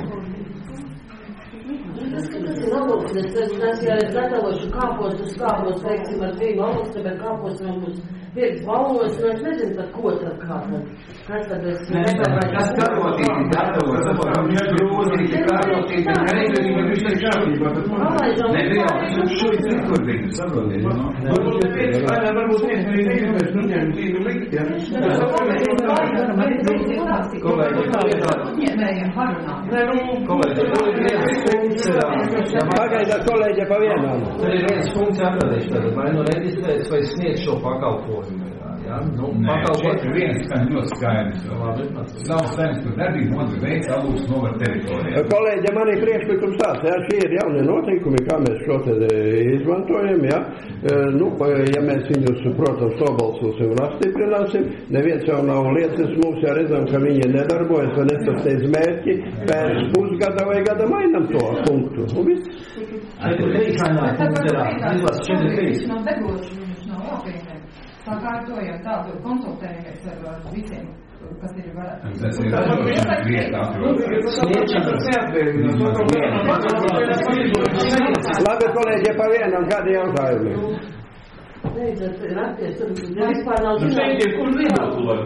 Tas ir Alūksnes, tas jau ir gatavošu kāpostus, teiksim, ar 2 Alūksnes, bet kāpostus man būs 5 balvos, un es nezinu, par ko tad kā tad. Kas tad es nevaru? Kas karotīti gatavos, viņš grūzīti, karotīti, neizdarīgi, viņš ir kārtībā, bet man nevienā, šeit citur viņu, saprotiet, no? Varbūt viens arī negribēs nuņēmu dzīvi likt, ja? Pagaidāt kolēģi pa vienām. Tad ir viens punkts atradīšu, vai nu reģistrēts vai sniedz šo pakalpojumu. Šeit ir viens, kā ļoti skaidrs. Savu saimnisko darbību modri veids Alūksnes novada teritorijā. Kolēģi, man ir priekšlikums tāds, šie ir jaunie noteikumi, kā mēs šo te izmantojam, ja mēs viņus, protams, nobalsosim un apstiprināsim, neviens jau nav lietas mums, ja redzam, ka viņi nedarbojas un nesasniedz mērķi, pēc pusgada vai gada mainam to punktu. Un viss. Tā kārtojam tādu konsultējumies ar visiem, kas ir varētu. Tas ir ražošanas vieta Labi, kolēģi, pa vienam gadu jautājumi. Beidzot, ir atties, tur vispār nav zināt. Šeit ir kur lidot,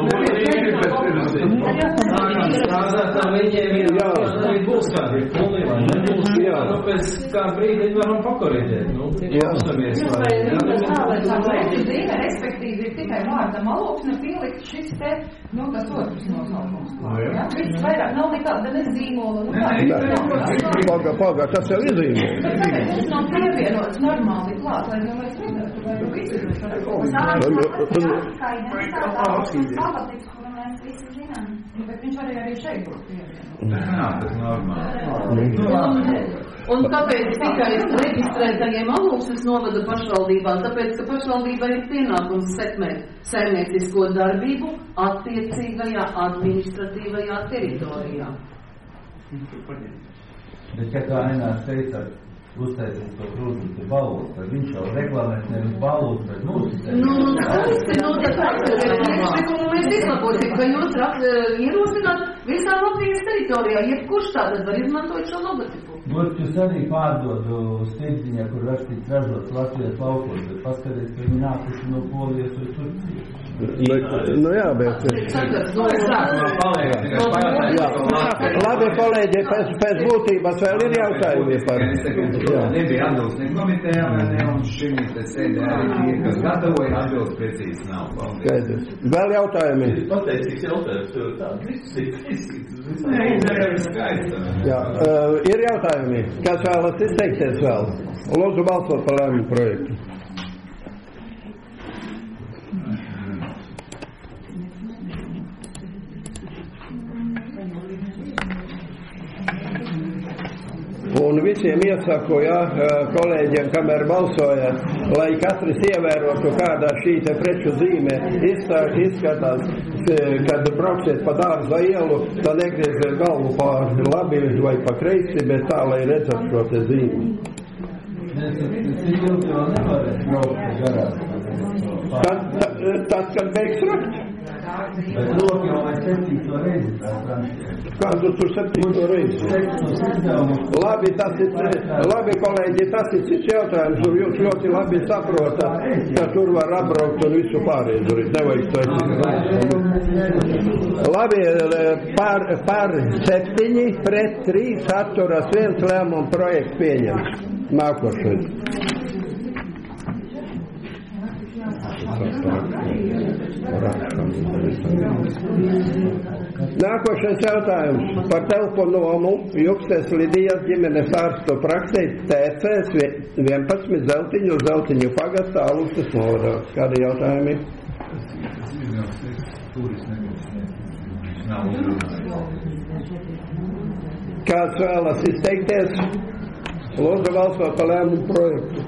tā viņiem ir arī būs kādi pulni, vai nebūs. Nu, pēc kā brīdi varam pakorīdēt. Respektīvi ir tikai vārdam Alūksne pielikt šis te, tas otrs nosaukums. Viss vairāk nav nekāda nezīmola. Paga, tas jau izzīmola. Tagad mums nav pievienots normāli klāt, lai mēs redzētu. Bet viņš arī šeit būs pievienot. Tas normāli. Un kāpēc tikai reģistrētajiem Alūksnes novada pašvaldībām? Tāpēc, ka pašvaldībai ir pienākums sekmēt saimniecisko darbību attiecīgajā administratīvajā teritorijā. Bet, ja kā Enārs teica, uztaisīt to grūzīti balvos, tad viņš jau reklamēs nevis balvos, bet Mēs izlabosim, ka jūs ierosināt visā Latvijas teritorijā, jebkurš tātad var izmantot šo logotipu. Jūs arī pārdodu steigziņā, kur rakstīts ražots Latvijas laukos, bet paskatīt, ka viņi nākuši no Polijas vai Turcijas. Jā, bet... Labi, kolēģi, pēc būtības vēl ir jautājumi par... Nebija atbildes komitejā, vai ne, un šim te sēdē arī tie, kas gatavoja atbildes precīzi nav. Skaidrs. Vēl jautājumi? Pateicīgs jautājums, Jā, ir jautājumi. Kas vēlas izteikties vēl? Lūdzu balsot par lēmumu projektu. Un visiem iesaku, kolēģiem, kamēr balsoja, lai katrs ievērotu, kādā šī te preču zīme izskatās, kad brauksiet pa Dārza ielu, tad negrieziet galvu pa labi vai pa kreisi, bet tā, lai redzat šo te zīmi. Tad, kad beigs rakt. Bet lūk jau vai 7. reizi tā Francija. Kādu tu 7. reizi? Labi, kolēģi, tas ir cits jautājums, un jūs ļoti labi saprotat, ka tur var apbraukt un visu pārēju. Nevajag to labi, par 7 pret 3 atturas 1 lēmumu projekts pieņems. Nākošais. Nākošais jautājums par telpu nomu Jukstes Lidijas ģimenes ārstu praksē TCS 11 Zeltiņu pagastā Alušas novadā. Kādi jautājumi? Kāds vēlas izteikties? Lūdzu balsot par lēmumu projektu.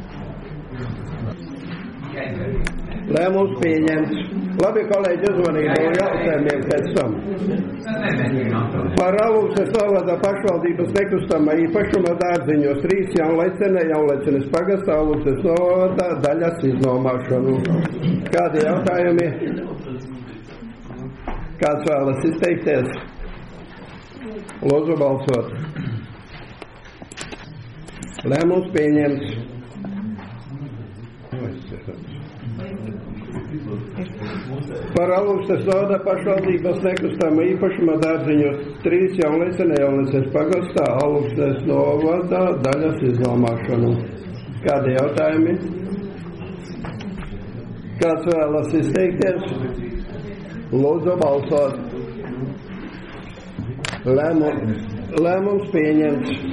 Lēmums pieņemts. Labi, kolēģi, uzmanību jautājumiem pēc tam. Par Alušas novada pašvaldības nekustamā īpašuma dārziņos 3 Jaunlaicenes pagastā Alušas novada daļas iznomāšanu. Kādi jautājumi? Kāds vēlas izteikties? Lūdzu balsot. Lēmums pieņemts. Par Alušas novada pašvaldības nekustamā īpašuma dārziņos 3 Jaunlaicenes pagastā Alušas novada daļas iznomāšanu. Kādi jautājumi? Kāds vēlas izteikties? Lūdzu balsot. Lēmums pieņemts.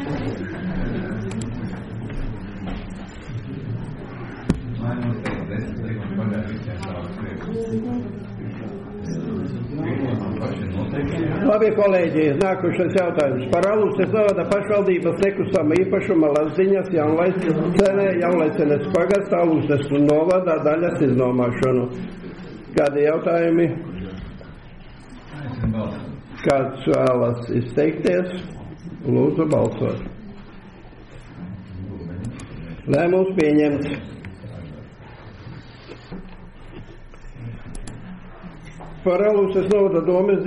Labi, kolēģi, nākošais jautājums. Par Alušas novada pašvaldības nekustamā īpašuma Lazdiņas Jaunlaicenes pagastā Alušas novada daļas iznomāšanu. Kādi jautājumi? Kāds vēlas izteikties? Lūdzu balsot. Lēmums pieņemts. Par Alušas novada domes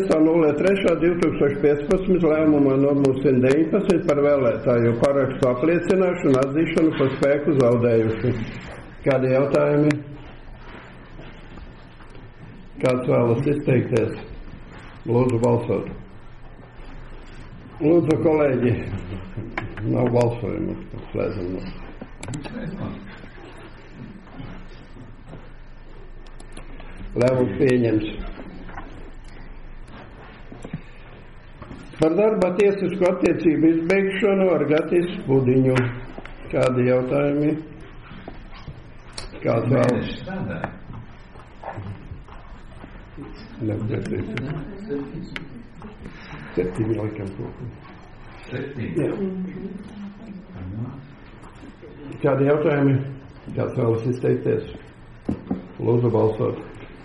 26.03.2015 lēmuma numurs 119 par vēlētāju parakstu apliecināšanu atzīšanu par spēku zaudējuši. Kādi jautājumi? Kāds vēlas izteikties? Lūdzu balsot. Lūdzu, kolēģi, nav balsojumu. Slēdzam. Lēmums pieņems. Par darba tiesisku attiecību izbeigšanu ar Gatis Pudiņu. Kādi jautājumi? Kāds vēlas? Neapdēties. 7 laikam kopā. 7? Jā. Kādi jautājumi? Kāds vēlas izteikties? Lūdzu balsot.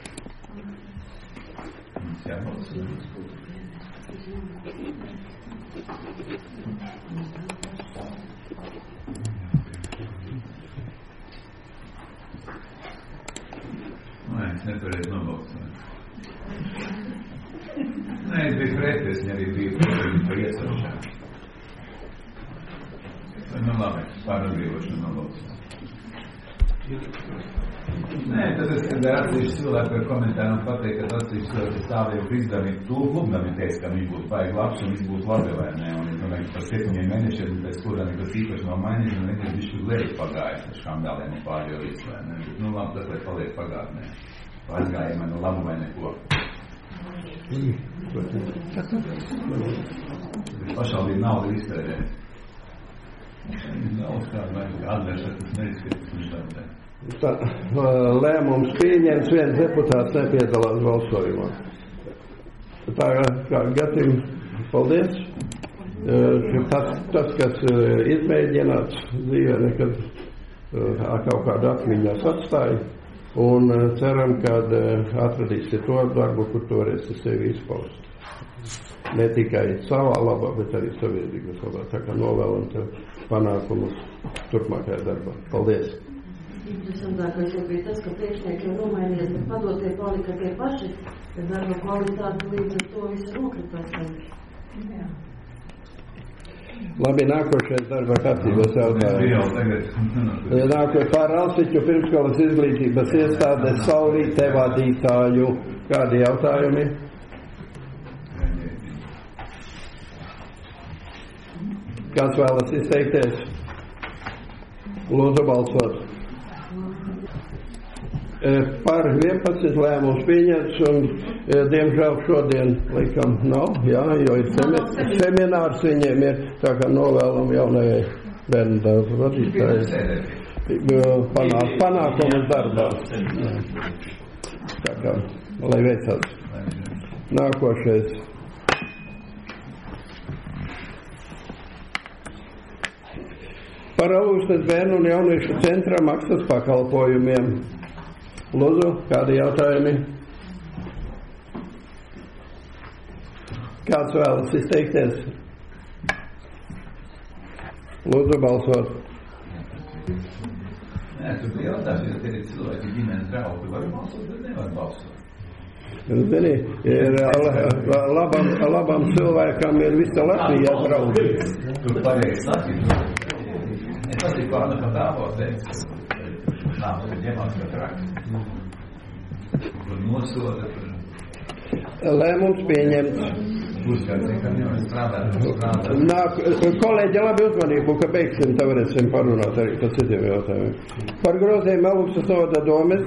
Es nepareiz nobalsoju. Nē, es biju pret, es arī biju par iecelšanu. Nu labi, par atbrīvošanu nobalsoju. Nē, tas es, kad atsevišķi cilvēki par komentāru pateikt, ka atsevišķi cilvēki stāvēja par izdami klubnami teiks, ka viņi būtu baigi labs un viss būtu labi, vai ne? Un es domāju, ka par 7 mēnešiem pēc kurām nekas īpaši nav mainījis, un nekas bišķi uz leju pagājis ar skandāliem un pārējos, vai ne? Nu labi, tas lai paliek pagātnē. Aizgājumai no labu vai neko. Pašvaldība naudu iztērē. Nav kāda vajag atvēršat, tas neizskatās un šādē. Lēmums pieņems, viens deputāts nepiedalās balsojumā. Tā kā Gatim, paldies. Tas, kas izmēģināts dzīvē, nekad kaut kādu atmiņās atstāja, un ceram, ka atradīsi to darbu, kur to varēsi sevi izpaust. Ne tikai savā labā, bet arī sabiedrības labā. Tā kā novēlam tev panākumus turpmākajā darbā. Paldies! Interesantākais jau bija tas, ka priekšniekiem nomainījās, bet padotie palika tie paši, ka darba kvalitāte līdz ar to visu nokritās. Jā. Labi, nākošais darba kārtības jautājums. Nākošais par Alsiķu pirmskolas izglītības iestādes saulītē vadītāju. Kādi jautājumi? Kāds vēlas izteikties? Lūdzu balsot. Par 11 lēmums pieņemts, un diemžēl šodien laikam nav, jā, jo ir seminārs viņiem ir, tā kā novēlam jaunajai bērnu dārza vadītājai panākumus darbā. Tā kā, lai veicās. Nākošais. Par Alūksnes bērnu un jauniešu centra maksas pakalpojumiem. Lūdzu, kādi jautājumi? Kāds vēlas izteikties? Lūdzu, balsot. Nē, tur bija jautājums, ja te ir cilvēki ģimenes draugi, var balsot, bet nevar balsot. Zini, labam cilvēkam ir visa Latvijā draugi. Tur pareizi sakīt. Tas ir pārnu, ka tāpās teiks. Nāc, ka ņemās, ka traki. Tur nosoda. Lēmums pieņemts. Uzskatīt, ka nevar strādāt. Kolēģi, labi uzmanību, ka beigsim, tā varēsim parunāt arī par citiem jautājumiem. Par grozējumu Alūksnes novada domes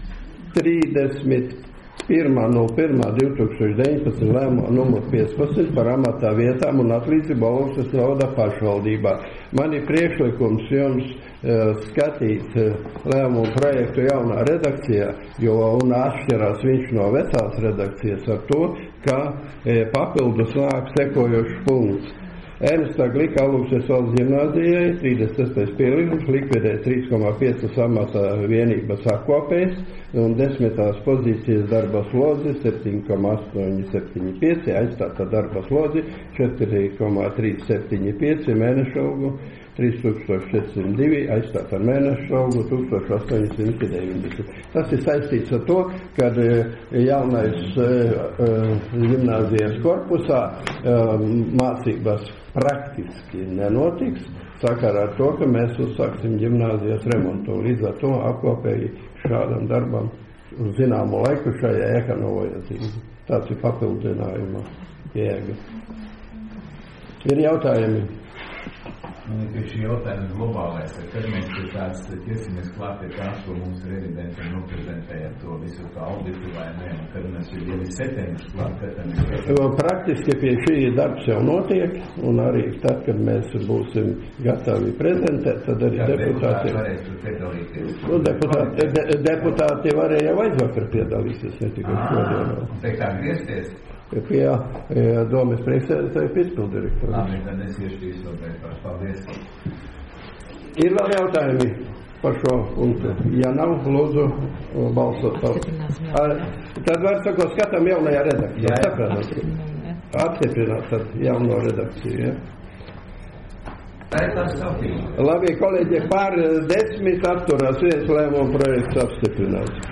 31.01.2019 lēmuma numur 15 par amatā vietām un atlīdzību Alūksnes novada pašvaldībā. Man ir priekšlikums jums skatīt lēmumu projektu jaunā redakcijā, jo un atšķirās viņš no vecās redakcijas ar to, ka papildus nāk sekojošs punkts. Ernsta Glika Alūksnes valsts ģimnāzijai 36. pielikums likvidē 3,5 amata vienības apkopēs un 10. pozīcijas darba slodzi 7,875, aizstāta darba slodzi 4,375 mēnešu algu 3402, aizstāt ar mēnešu algu 1890. Tas ir saistīts ar to, kad jaunais gimnāzijas korpusā mācības praktiski nenotiks, sakarā ar to, ka mēs uzsāksim gimnāzijas remontu. Līdz ar to apkopēji šādam darbam uz zināmu laiku šajā ēkā nav vajadzīgi. Tāds ir papildinājuma jēga. Ir jautājumi? Šī jautājuma globālais, kad mēs pie tāds ķersimies klāt pie tās, ko mums rezidentiem noprezentēja to visu kā auditu vai ne, un kad mēs jau septembris klāt, kad mēs... Praktiski pie šī darbs jau notiek, un arī tad, kad mēs būsim gatavi prezentēt, tad arī deputāti varēja jau aizvakar piedalīties, ne tikai šodien. Te kā griezties? Pie domes priekšsēdētāja izpildirektora. Labi, tad es iešķīšu to pēc. Paldies. Ir vēl jautājumi par šo punktu? Ja nav, lūdzu balsot. Tad var sakot, skatām jaunajā redakcijā. Apstiprināt tad jauno redakciju, Labi, kolēģi, pār 10 atturās viens lēmuma projekts apstiprināts.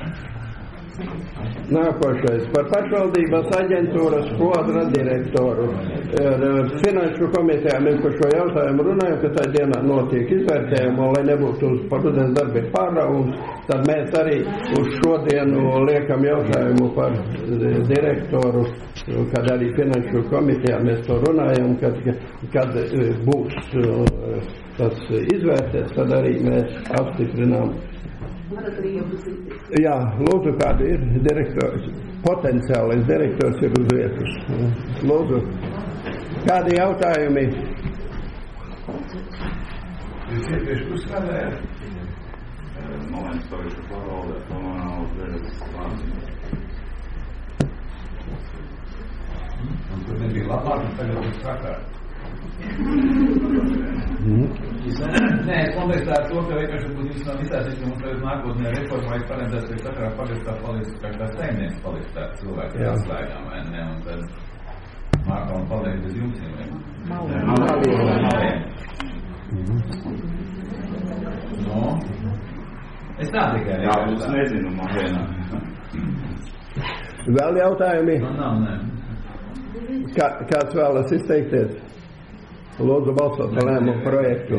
Nākošais par pašvaldības aģentūras kvadra direktoru. Finanšu komitejā mēs par šo jautājumu runājam, ka tā dienā notiek izvērtējumu, lai nebūtu uz parudens darbi pārāvums, tad mēs arī uz šodienu liekam jautājumu par direktoru, kad arī finanšu komitejā mēs to runājam, kad būs tas izvērtēts, tad arī mēs apstiprinām. Jā, lūdzu, kāda ir direktors, potenciālais direktors ir uz vietas. Lūdzu, kādi jautājumi? Jūs iepriekš uzskatījāt moments pavisam pārvaldē komunālas vedas plānu. Un tur nebija labāk, un tagad ir trakāk. Nē, kontekstā ar to, ka vienkārši būtu visam visās, ka mums tagad nākotnē reformā ir paredzēts, ka katrā pagastā paliks, ka tā saimnieks paliks tā cilvēki ar atslēgām, vai ne, un tad mākam paliek bez jumsiem, vai ne? Maliem. No? Es tā tikai jā, es nezinu, man vienā. Vēl jautājumi? Nav, nē. Kāds vēlas izteikties? Lūdzu balsot par lēmumu projektu.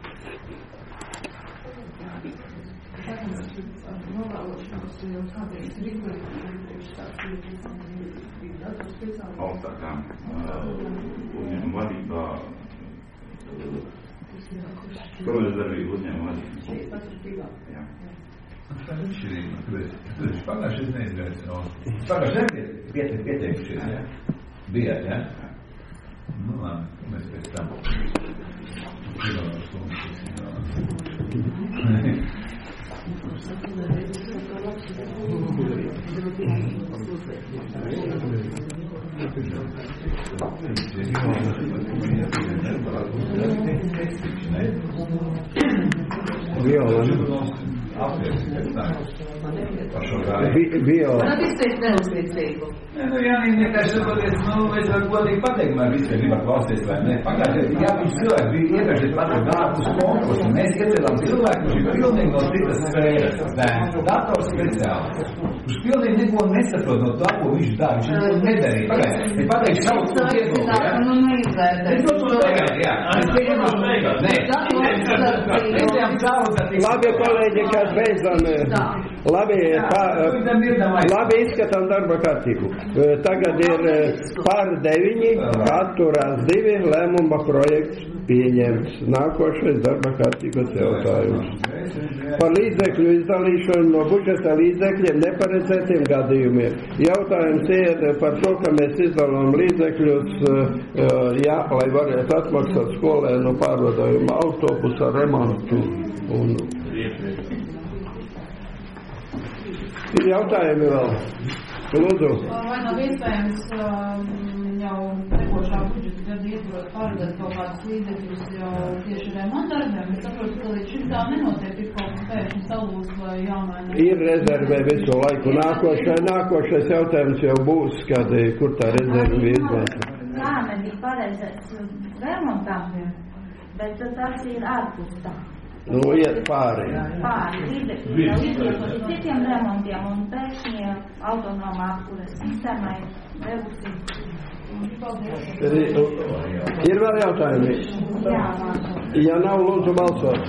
Augstākām uzņēmuma vadībā, komerces darbību uzņēmuma vadībā. Jā. Tā ir šķirība. Pagājušais neizvērts. Pagājušais pieteikušies, jā? Bijāt, jā? Nu, labi, mēs pēc tam. Varat izteikt neuzticību. Nu, Jānī, vienkārši saproties, es varu godīgi pateikt, man visiem gribam klausties, vai ne? Pagājušajā, jā, viņš cilvēki bija iepriekšējais pateikt dārgus konkursu, mēs iecēlām cilvēku, kurš ir pilnīgi no citas sfēras, dators speciāli. Kurš pilnīgi neko nesaprot no tā, ko viņš dara, viņš neko nedarīja. Pagājušajā, es pateikšu savu viedokli, jā? Nu, neizvērtēt. Jā, es pieņemam beigās. Nē, labi, kolēģi, kad beidzam, labi izskatām darba kārtību. Tagad ir par 9, atturās 2, lēmuma projekts pieņemts. Nākošais darba kārtības jautājums. Par līdzekļu izdalīšanu no budžeta līdzekļiem neparedzētiem gadījumiem. Jautājums ir par to, ka mēs izdalām līdzekļus, jā, lai varētu atmaksāt skolēnu pārvadājumu autobusa remontu. Un ir jautājumi vēl. Lūdzu. Vai nav iespējams jau tekošā budžeta gada ietvarot paredzēt kaut kādus līdzekļus jau tieši remontdarbiem? Es saprotu, ka līdz šim tā nenotiek, ir kaut kas pēkšņi salūst vai jāmaina. Ir rezervē visu laiku. Nākošais jautājums jau būs, kad kur tā rezerve izmanto. Jā, nebija paredzēts remontam, bet tas ir ārpus tā. Nu, iet pāri. Līdzekļi jau izliekot citiem remontiem un pēkšņi autonomā apkures sistēmai devusi. Ir vēl jautājumi? Jā. Ja nav, lūdzu balsot.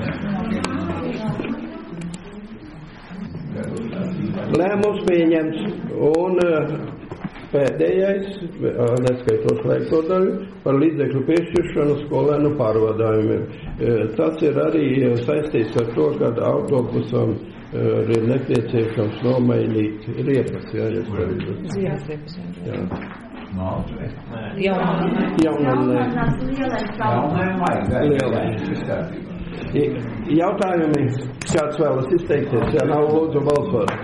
Lēmums pieņemts un pēdējais, neskaitot slēgto daļu, par līdzekļu piešķiršanu skolēnu pārvadājumiem. Tas ir arī saistīts ar to, ka autobusam ir nepieciešams nomainīt riepas, jā, jūs pareizi. Jā. Jautājumi, kāds vēlas izteikties, ja nav, lūdzu balsot.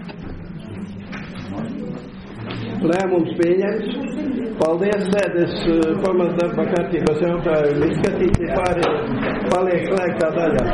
Lēmums pieņemts. Paldies, sēdes pamatdarba kārtības jautājumu izskatīti pāri, paliek slēgtā daļā.